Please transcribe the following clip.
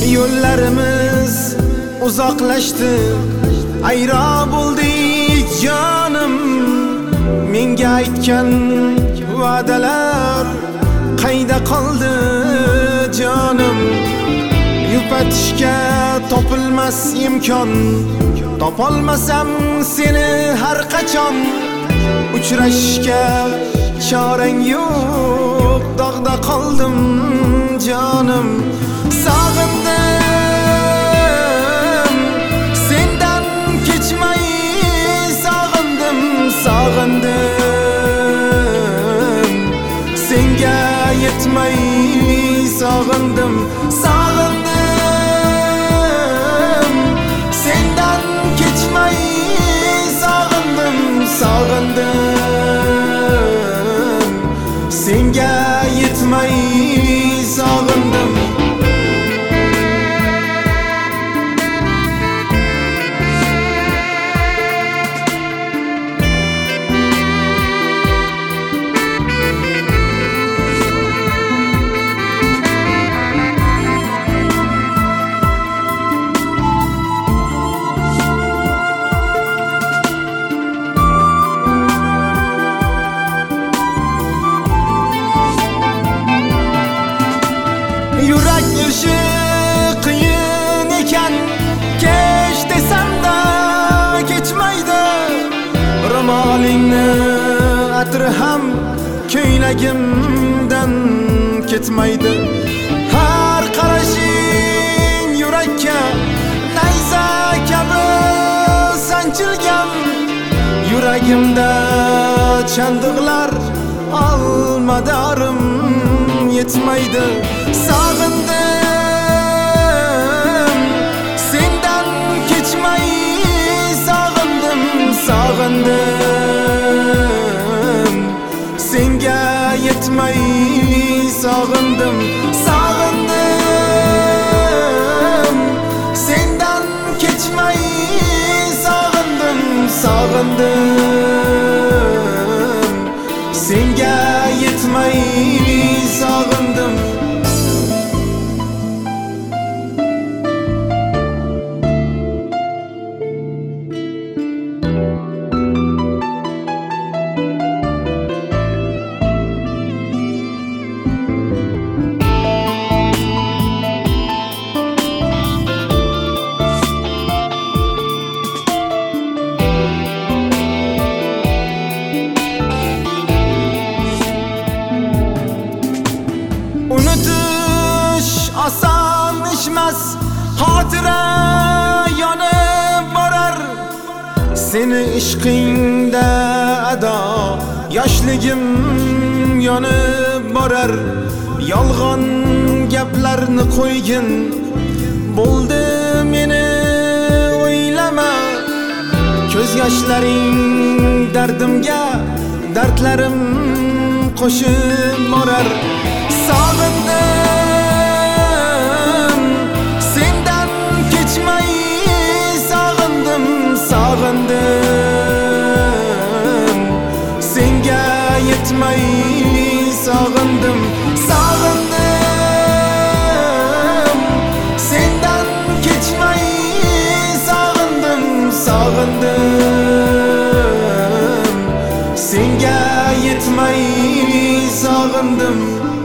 Yo'llarimiz uzoqlashdi, ayro bo'ldi jonim. Menga aytgan va'dalar qayda qoldi jonim? Yupatishga topilmas imkon, topolmasam seni har qachon. Uchrashishga chorang yo'q, dog'da qoldim jonim. Sog'indim sendan kechmay, sog'indim, sog'indim senga yetmay, sog'indim, sog'indim sendan kechmay, sog'indim, sog'indim senga yetmay, sog'indim. Yurak ishi qiyin ekan, kech desam-da kechmaydi. Ro'molingni atri ham ko'ylagimdan ketmaydi. Har qarashing yurakka nayza kabi sanchilgan. Yuragimda chandiqlar olmadorim yetmaydi. Sog'indim sendan kechmay, sog'indim, sog'indim senga yetmay, sog'indim, sog'indim sendan kechmay, sog'indim, sog'indim senga yetmay, sog'indim. Unutish oson ishmas, xotira yonib borar. Seni ishqingda ado yoshligim yonib borar. Yolg'on gaplarni qo'ygin, bo'ldi meni o'ylama. Ko'z yoshlaring dardimga dardlarim qo'shib borar. Sog'indim sendan kechmay, sog'indim, sog'indim senga yetmay, sog'indim, sog'indim sendan kechmay, sog'indim, sog'indim senga yetmay, sog'indim.